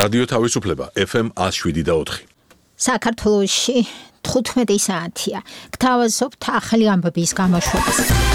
რადიო თავისუფლება FM 107.4. საქართველოში 15 საათია. გთავაზობთ ახალი ამბების გამოშვებას.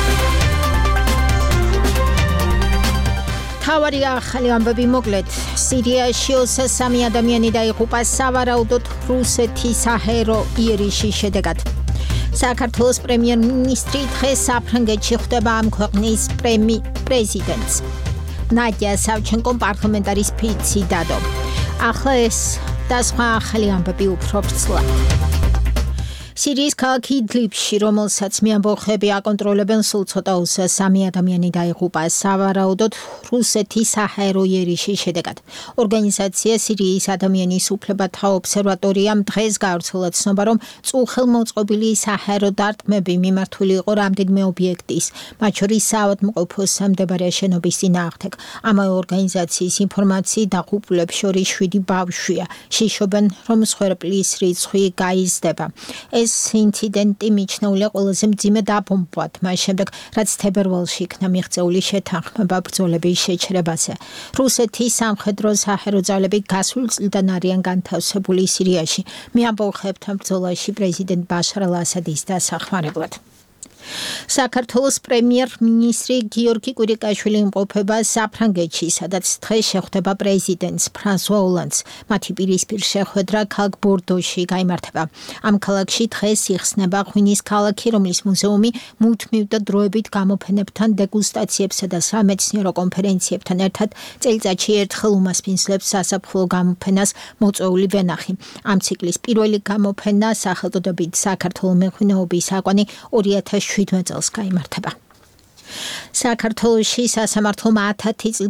თავარი ახალი ამბები მოკლედ. სირიაში 23 ადამიანი დაიღუპა სავარაუდოდ რუსეთის საჰაერო იერიშის შედეგად. საქართველოს პრემიერ-მინისტრი დღეს საფრანგეთში ხვდება ამ ქვეყნის პრეზიდენტს. ნადია სავჩენკომ პარლამენტარის ფიცი დადო. ახლა ეს და სხვა ახალი ამბები უფრო ვრცლად. სირიის ქალაქ იდლიბში, რომელსაც მეამბოხები აკონტროლებენ, სულ ცოტა 23 ადამიანი დაიღუპა სავარაუდოდ რუსეთის საჰაერო იერიშის შედეგად. ორგანიზაცია სირიის ადამიანის უფლებათა ობსერვატორიამ დღეს გავრცელა ცნობა, რომ წუხელმოწყობილი საჰაერო დარტყმები მიმართული იყო რამდენიმე ობიექტის, მათ შორის საავადმყოფოს მდებარე შენობის წინააღმდეგ. ამავე ორგანიზაციის ინფორმაციით დაღუპულებს შორის 7 ბავშვია. შიშობენ, რომ მსხვერპლის რიცხვი გაიზრდება. ეს ინციდენტი მიჩნეულია ყველაზე მძიმე დაბომბვად, მას შემდეგ, რაც თებერვალში იქნა მიღწეული შეთანხმება ბრძოლების შეჩერებაზე. რუსეთის სამხედრო საჰაერო ძალები გასულ წლიდან არიან განთავსებული სირიაში, მეამბოხებთან ბრძოლაში პრეზიდენტ ბაშარ ალ-ასადის დასახმარებლად. საქართველოს პრემიერ-მინისტრი გიორგი კვირიკაშვილი იმყოფება საფრანგეთში, სადაც დღეს შეხვდება პრეზიდენტს ფრანსუა ოლანდს. მათი პირისპირ შეხვედრა ქალაქ ბორდოში გაიმართება. ამ ქალაქში დღეს იხსნება ღვინის ქალაქი, რომლის მუზეუმი მუდმივ და დროებით გამოფენებთან, დეგუსტაციებსა და სამეცნიერო კონფერენციებთან ერთად წელიწადში ერთხელ უმასპინძლებს საზაფხულო გამოფენას მოწვეული ვენახი. ამ ციკლის პირველი გამოფენა სახელწოდებით საქართველოს მეღვინეობის აკვანი 2017 წელს გაიმართება. საქართველოში სასამართლომ 10 წლით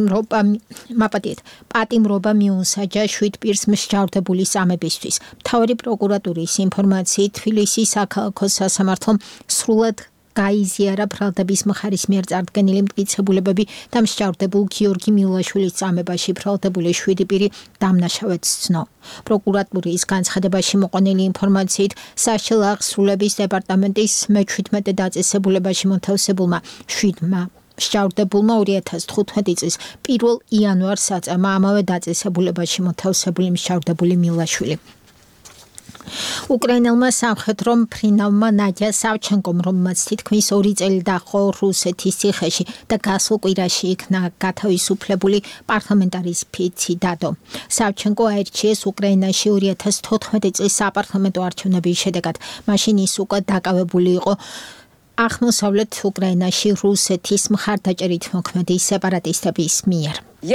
პატიმრობა მიუსაჯა 7 პირს მსჯავრდებული სამებისთვის. მთავარი პროკურატურის ინფორმაციით თბილისის საქალაქო სასამართლომ სრულად გაიზიარა ბრალდების მხარის მიერ წარდგენილი მტკიცებულებები და მსჯავრდებულ გიორგი მიულაშვილის წამებაში ბრალდებული 7 პირი დამნაშავედ სცნო. პროკურატურის განცხადებაში მოყვანილი ინფორმაციით საშინაო აღსრულების დეპარტამენტის მე-17 დაწესებულებაში მოთავსებულმა 7-მა მსჯავრდებულმა 2015 წლის 1 იანვარს აწამა ამავე დაწესებულებაში მოთავსებული მსჯავრდებული მიულაშვილი. უკრაინელმა სამხედრო მფრინავმა ნადია სავჩენკომ, რომელმაც თითქმის 2 წელი დაჰყო რუსეთის ციხეში და გასულ კვირაში იქნა გათავისუფლებული, პარლამენტარის ფიცი დადო. სავჩენკო აირჩიეს უკრაინაში 2014 წლის საპარლამენტო არჩევნების შედეგად. მაშინ ის უკვე დაკავებული იყო აღმოსავლეთ უკრაინაში რუსეთის მხარდაჭერით მოქმედი სეპარატისტების მიერ.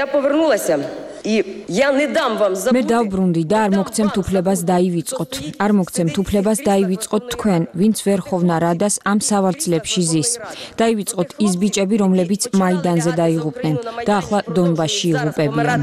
მე დავბრუნდი და არ მოგცემთ უფლებას დაივიწყოთ. არ მოგცემთ უფლებას დაივიწყოთ თქვენ, ვინც ვერ ხოვნა რადას ამ სავარძლებში ზის. დაივიწყოთ ის ბიჭები, რომლებიც მაიდანზე დაიღუპნენ და ახლა დონბასში იღუპებიან.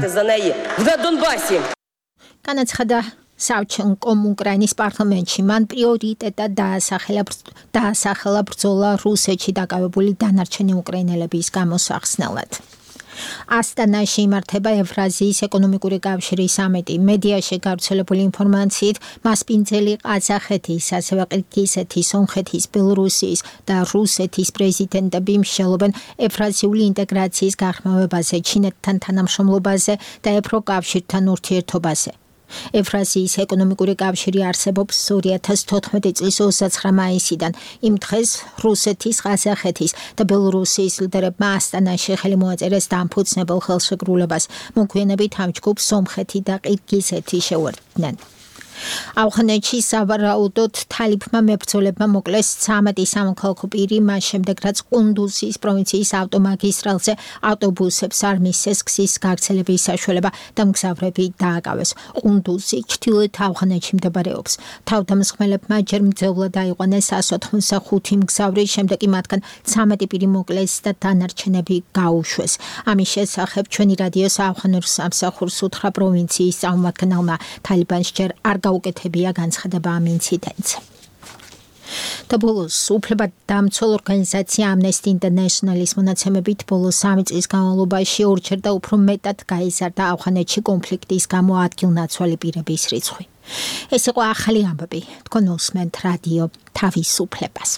განაცხადა სავჩენკომ უკრაინის პარლამენტში. მან პრიორიტეტად დაასახელა ბრძოლა რუსეთში დაკავებული დანარჩენი უკრაინელების გამოსახსნელად. ასტანაში იმართება ევრაზიის ეკონომიკური კავშირის სამიტი. მედიაში გავრცელებული ინფორმაციით, მასპინძელი ყაზახეთის, ასევე ყირგიზეთის, სომხეთის, ბელორუსიის და რუსეთის პრეზიდენტები მსჯელობენ ევრაზიული ინტეგრაციის გაღრმავებაზე, ჩინეთთან თანამშრომლობაზე და ევროკავშირთან ურთიერთობაზე. ევრაზიის ეკონომიკური კავშირი არსებობს 2014 წლის 29 მაისიდან. იმ დღეს რუსეთის, ყაზახეთის და ბელორუსიის ლიდერებმა ასტანაში ხელი მოაწერეს დამფუძნებელ ხელშეკრულებას. მოგვიანებით ამ ჯგუფს სომხეთი და ყირგიზეთი შეუერთდნენ. ავღანეთში სავარაუდოდ თალიფმა მებრძოლებმა მოკლეს 13 სამოქალაქო პირი, მას შემდეგ რაც ყუნდუზის პროვინციის ავტომაგისტრალზე ავტობუსებს არ მისცეს გზის გაგრძელების საშუალება და მგზავრები დააკავეს. ყუნდუზი ჩრდილოეთ ავღანეთში მდებარეობს. თავდამსხმელებმა ჯერ მძევლად აიყვანეს 185 მგზავრი, შემდეგ კი მათგან 13 პირი მოკლეს და დანარჩენები გაუშვეს. ამის შესახებ ჩვენი რადიოს ავღანურ სამსახურს უთხრა პროვინციის წარმომადგენელმა. თალიბანს ჯერ არ გაუკეთებია განცხადება ამ ინციდენტზე. და ბოლოს უფლებადამცველ ორგანიზაცია Amnesty International-ის მონაცემებით ბოლოს 3 წლის განმავლობაში ორჯერ და უფრო მეტად გაიზარდა ავღანეთში კონფლიქტის გამო ადგილნაცვალი პირების რიცხვი. ეს იყო ახალი ამბები. თქვენ უსმენთ რადიო თავისუფლებას.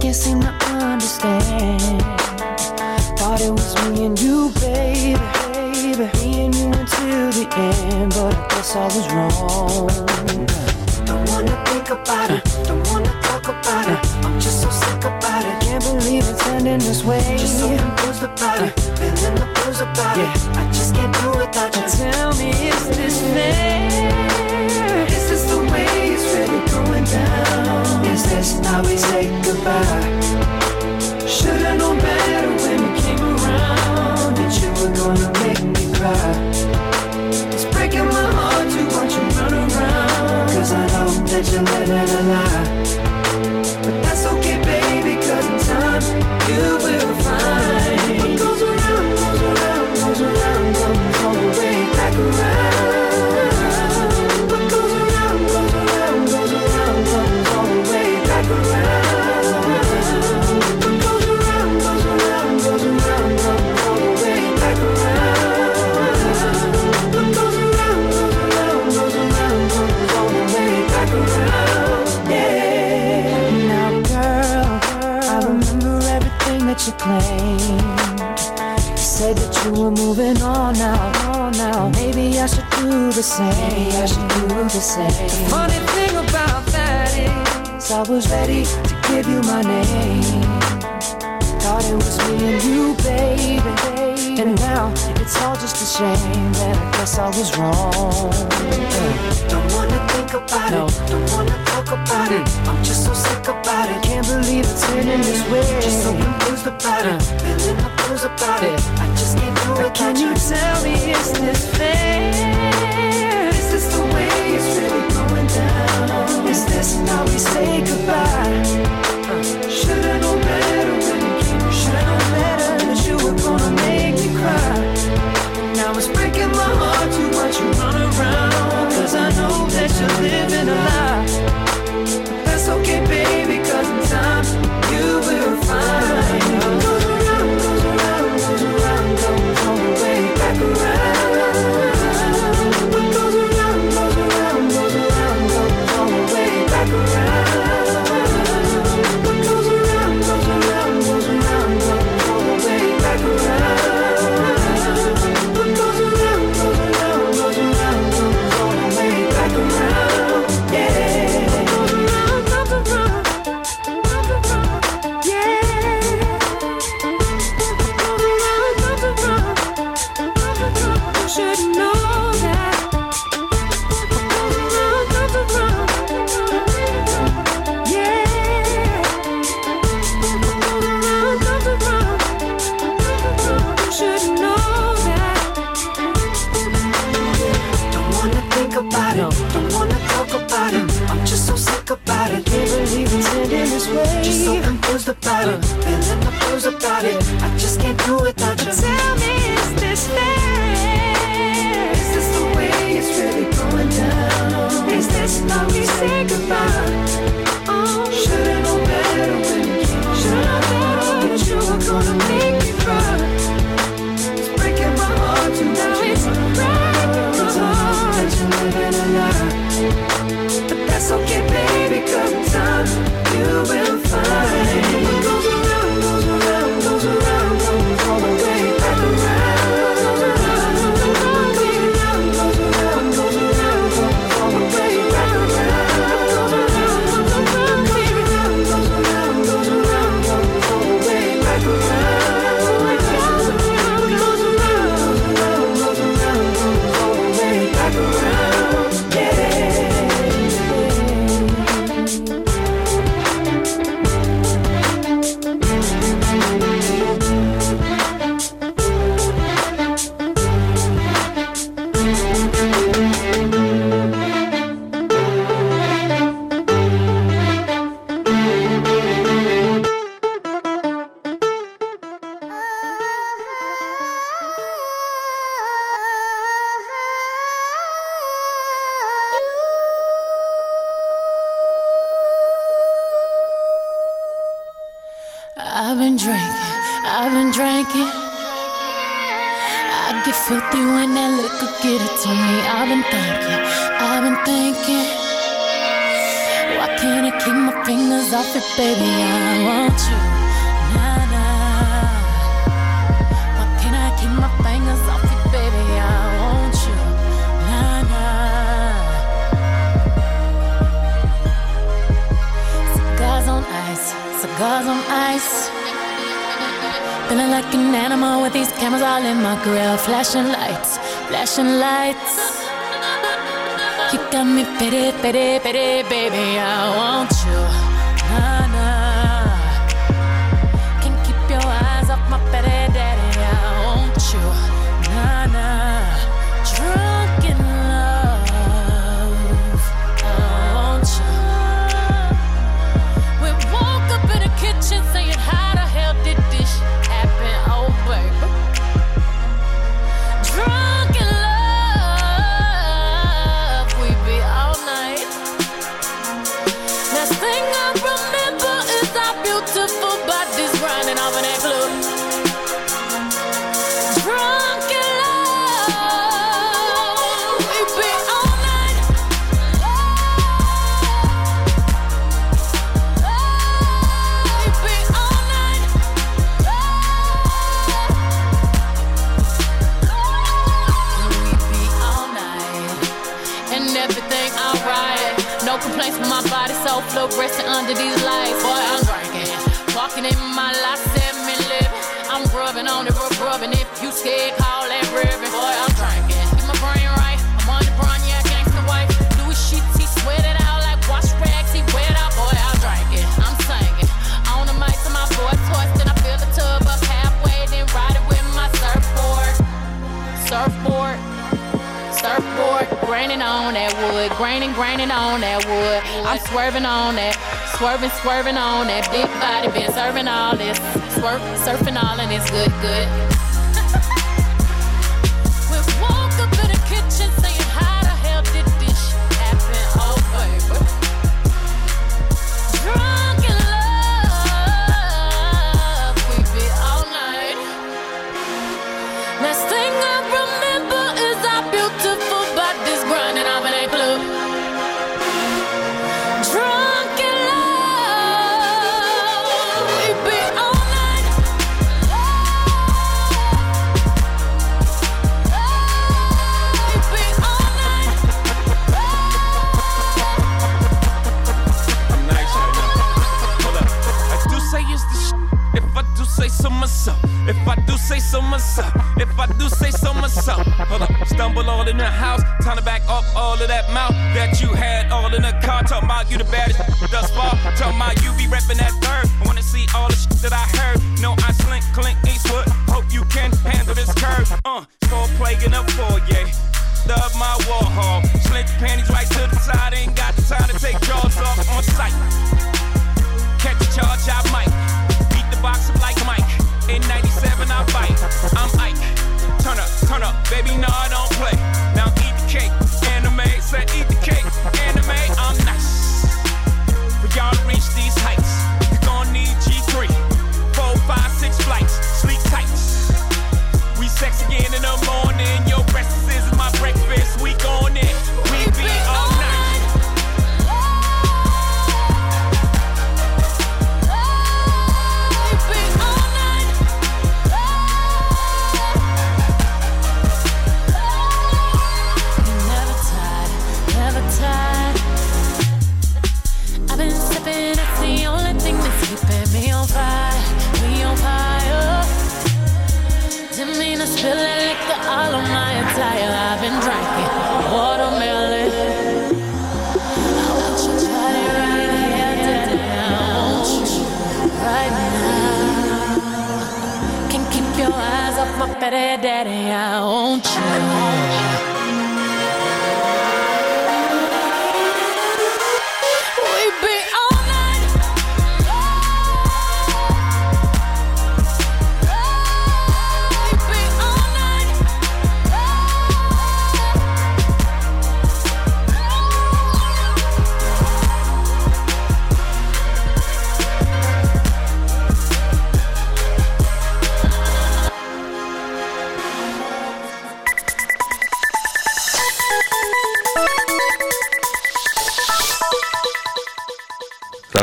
can't seem to understand. Thought it was me and you, baby. Me and you until the end, but I guess I was wrong. Don't wanna think about it, don't wanna talk about it. I'm just so sick about it, can't believe it's ending this way. Just so confused about it, feeling the blues about it. I just can't do without you. Tell me, is this fair? Is this the way it's really going down? Is this how we say goodbye? Should've known better when you came around, that you were gonna make me cry. It's breaking my heart to watch you run around, 'cause I know that you're living a lie. But that's okay, baby, 'cause in time you will find. What goes around, goes around, goes around, comes all the way back around. What goes around, goes around, goes around, comes all the way back around. What goes around, goes around, goes around, comes all the way back around. What goes around, goes around, goes around, comes all the way back around. Yeah. Now, girl, I remember everything that you claimed. You said that you were moving on now. Maybe I should do the same. The funny thing about that is I was ready to give you my name. Thought it was me and you, baby. And now it's all just a shame that I guess I was wrong. Don't wanna think about it, don't wanna talk about it. I'm just so sick about it, can't believe it's ending this way. Just so confused about it, feeling the blues about it. I just can't do it. Can you tell me, is this fair? Is this the way it's really going down? Is this how we say goodbye? Should've known better when you came. Should've known better that you were gonna make me cry. Now it's breaking my heart to watch you run around, 'cause I know that you're living a lie. But that's okay, baby, 'cause in time you will find. What goes around, goes around, goes around, comes all the way back around. What goes around, goes around, goes around, comes all the way back around. What goes around, goes around, goes around, comes all the way back around. What goes around, goes around, goes around, comes all the way back around. Yeah. Goes around, comes around, comes around. Yeah. Goes around, comes around, comes around. You should know that. Goes around, comes around. Yeah. Goes around, comes around. You should know that. Don't wanna think about it, don't wanna talk about it. I'm just so sick about it, can't believe it's ending this way. Just so confused about it, feeling the blues about it. I just can't do it without you. Tell me, is this fair? Is this the way it's really going down? Is this how we say goodbye? Oh, should've known better when you came. Should've known that you were gonna make me cry. It's breaking my heart to now it's breaking my heart that you're living a lie. But that's okay, baby, 'cause in time you will find. What goes around, goes around, goes around, comes all the way back around. What goes around, goes around, goes around, comes all the way back around. What goes around, goes around, goes around, goes around, comes all the way back around. What goes around, goes around, goes around, comes all the way back around. Yeah. I've been drinking. I get filthy when that liquor get it to me. I've been thinking. Why can't I keep my fingers off it, baby? I want you. Nah, nah. Why can't I keep my fingers off it, baby? I want you. Nah, nah. Cigars on ice, cigars on ice. Feeling like an animal with these cameras all in my grill. Flashing lights, flashing lights. You got me pity, pity, pity, baby, I want you. Nah, nah. Can't keep your eyes off my pity, daddy, I want you. Nah, nah. Drunk in love, I want you. We woke up in the kitchen saying, how the hell did this happen? Oh, baby. Drunk in love, we be all night. Last thing I remember is our beautiful bodies grinding off in that club. Drunk in love, we be all night. We be all night. We be all night. And everything alright. No complaints with my body, so fluorescent under these lights. Boy, I'm drinking. Walking in my life, 7-Eleven. I'm grubbing on it, rubbing. If you scared, call that ribbon. Boy, I'm drinking. Get my brain right. I'm on the brown, yeah, gangsta wife. Louis sheets, he sweat it out like wash rags. He wet out, boy, I'm drinking. I'm singing. On the mic to my boy toys, then I fill the tub up halfway, then ride it with my surfboard. Surfboard. Surfboard, graining on that wood, graining on that wood. I'm swerving on that, swerving on that big body, been serving all this, surfing all and it's good. We woke up in the kitchen saying, how the hell did this shit happen? Oh, baby. Drunk in love, we be all night. Last thing I remember is our beautiful bodies grinding off in that club. Drunk in love, we be all night. We be all night. I'm nice right now. Hold up. I do say it's the if I do say so myself. If I do say so myself. If I do say so myself. Hold up. Stumble all in the house. Time to back up all of that mouth that you had all in the car. Talking about you the baddest thus far. Talking about you be repping that third. I wanna see all the shit that I heard. No, I slink, Clint Eastwood. Hope you can handle this curve. Score plague in the foyer. Love my Warhol. Slink the panties right to the side. Ain't got the time to take jaws off on sight. Catch a charge, I might. Beat the box up like Mike. In 97, I bite. I'm Ike. Turn up, baby, no, I don't play. Now eat the cake. Anime, said eat the cake. Anime, I'm nice. For y'all to reach these heights, you're gonna need G3. 4, 5, 6 flights. Sleep tight. We sex again in the morning. Your breakfast is my breakfast. We gon' in. We be all night. I've been sipping, it's the only thing that's keeping me on fire. We on fire. Didn't mean to spill that liquor all on my attire. I've been drinking watermelon. I want you to try it right here today. I want you right now. Can't keep your eyes off my fatty daddy. I want you.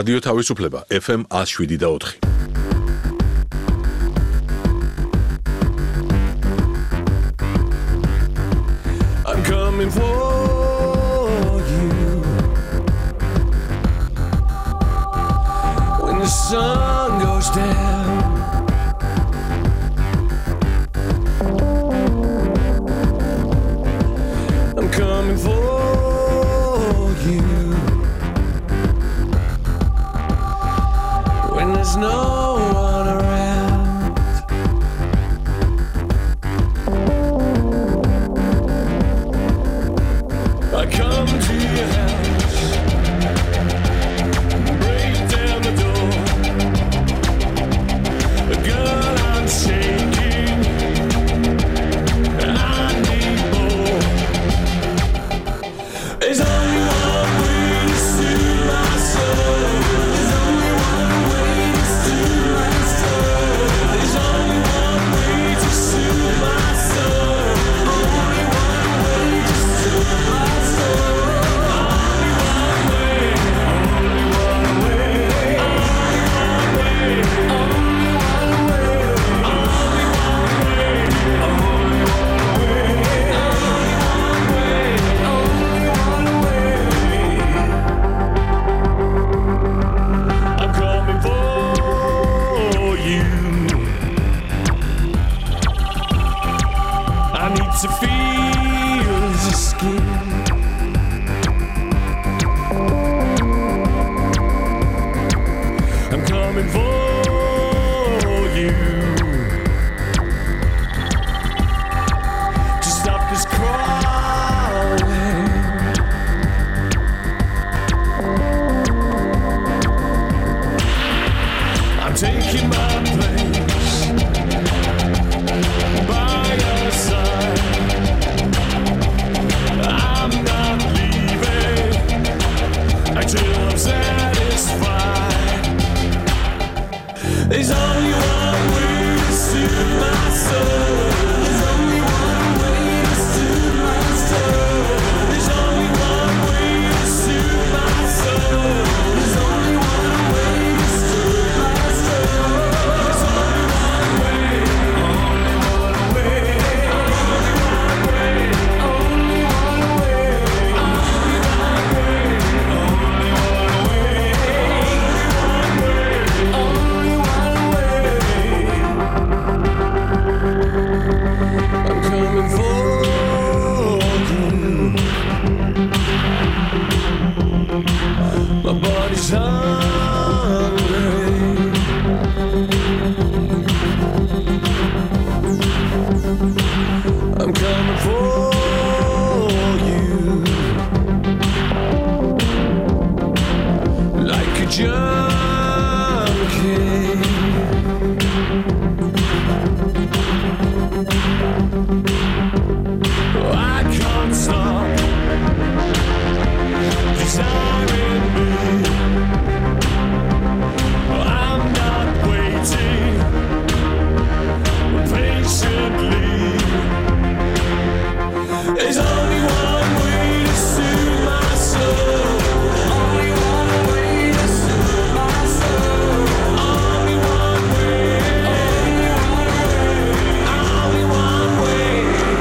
რადიო თავისუფლება FM 107.4. I'm coming for you when the sun goes down. I'm coming for you when there's no one around. I come to your house, break down the door. Girl, I'm shaking, I need more. There's only one way to soothe my soul. There's only one way to soothe my soul. There's only one way to soothe my soul. Only one way to soothe my soul. Only one way. Only one way. Only one way. Only one way. Only one way. Only one way. Only one way. I'm coming for you. I need to feel your skin. I'm coming for you to stop this crawling. I'm taking my place by your side. I'm not leaving until I'm satisfied. There's only one way to soothe my soul. There's only one way to soothe my soul. There's only one way to soothe my soul. There's only one way to soothe my soul. There's only one way. Only one way. Only one way. Only one way. Only one way. Only one way. Only one way. I'm coming for you. My body's hungry. I'm coming for you like a junkie. I can't stop desiring me. I'm not waiting patiently. There's only one way to soothe my soul. Only one way to soothe my soul. Only one way. Only one way. Only one way.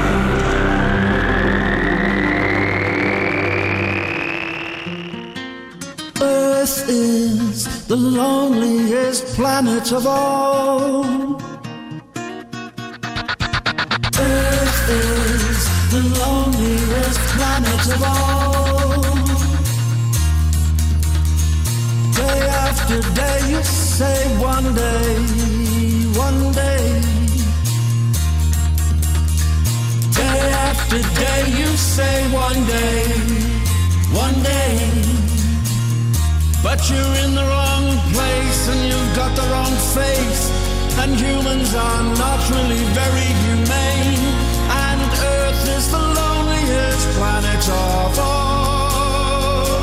Earth is the loneliest planet of all. Earth is the loneliest planet of all. Day after day you say one day, one day. Day after day you say one day, one day. But you're in the wrong place and you've got the wrong face. And humans are not really very humane. And Earth is the loneliest planet of all.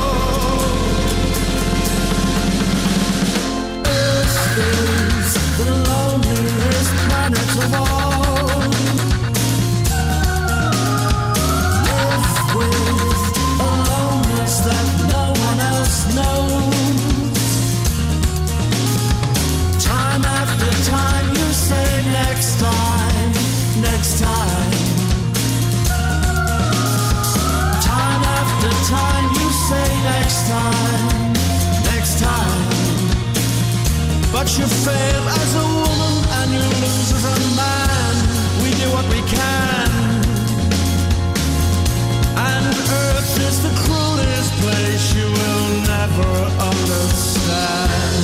Earth is the loneliest planet of all. Live with a loneliness that no one else knows. next time, next time. Time after time you say next time, next time. But you fail as a woman and you lose as a man. We do what we can. And Earth is the cruelest place you will never understand.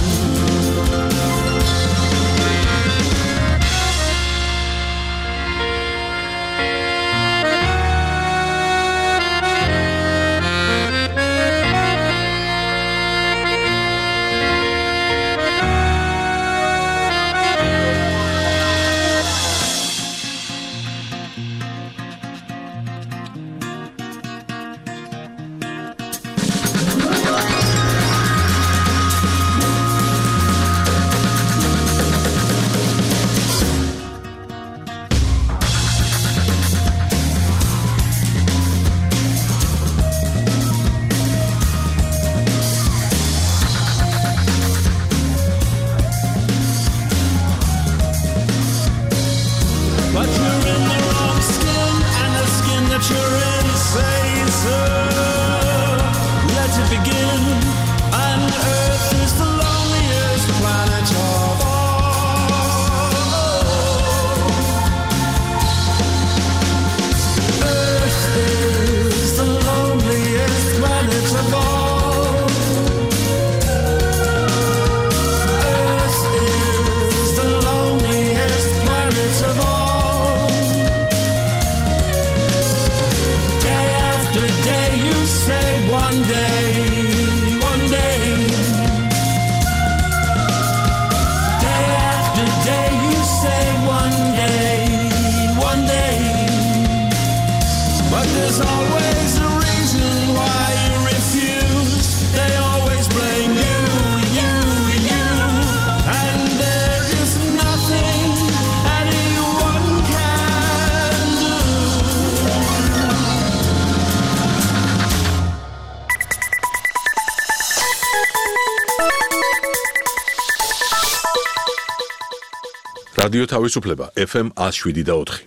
რადიო თავისუფლება FM 107.4.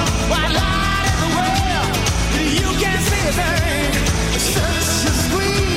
Why lie everywhere? You can't see a thing. It's just squeeze.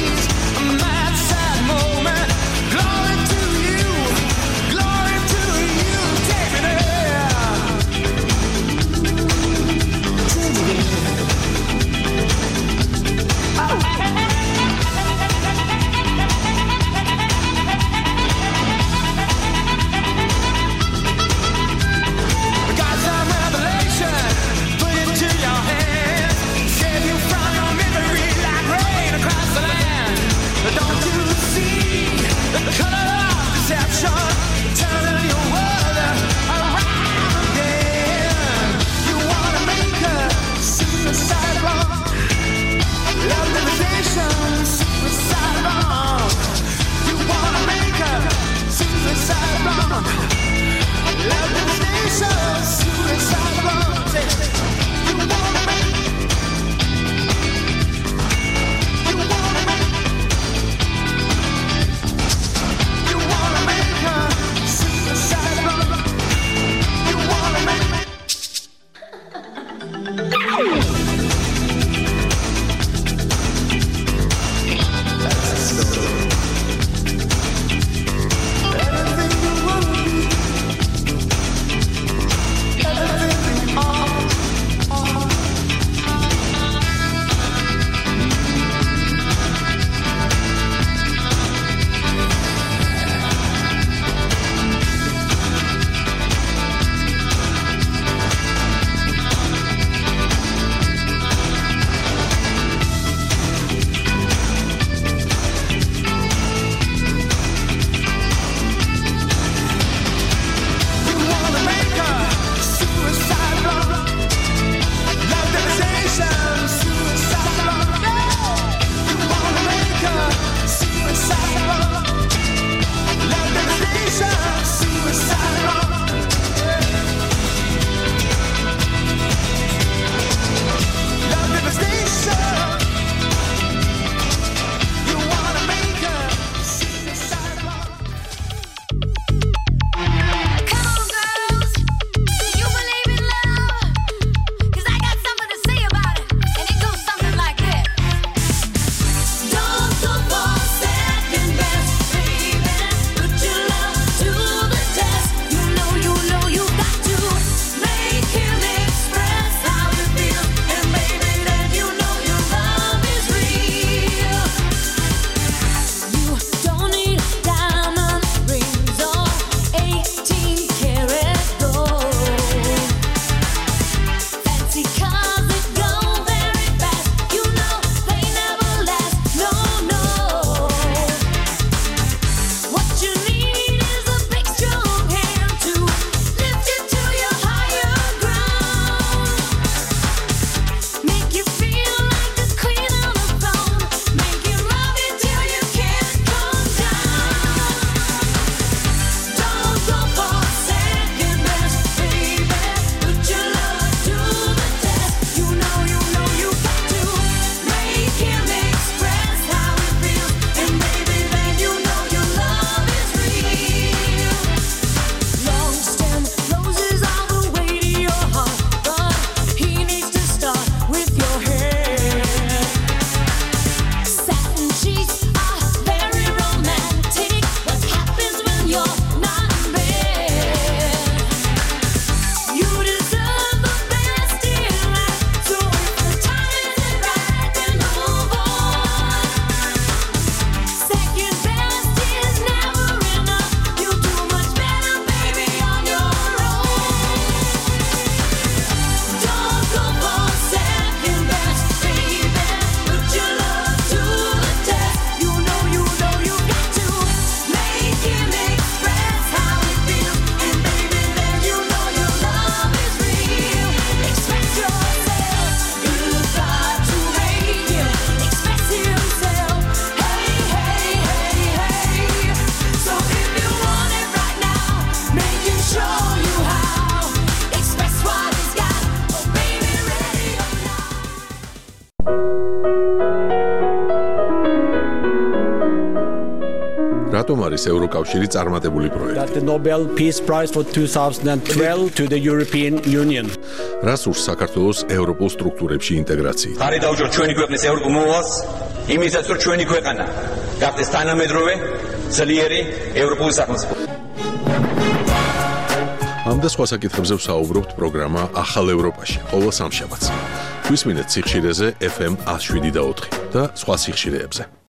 რატომ არის ევროკავშირი წარმატებული პროექტი? The Nobel Peace Prize for 2012 to the European Union. რას ურს საქართველოს ევროპულ სტრუქტურებში ინტეგრაციით? ხარი დაუჯეროთ ჩვენი ქვეყნის ევროპულ მოვალს, იმისაც რომ ჩვენი ქვეყანა გახდეს თანამედროვე, ძლიერი ევროპული სახელმწიფო. ამ და სხვა საკითხებზე ვსაუბრობთ პროგრამა ახალ ევროპაში, ყოველ სამშაბათს. გვისმინეთ სიხშირეზე FM 107.4 და სხვა სიხშირეებზე.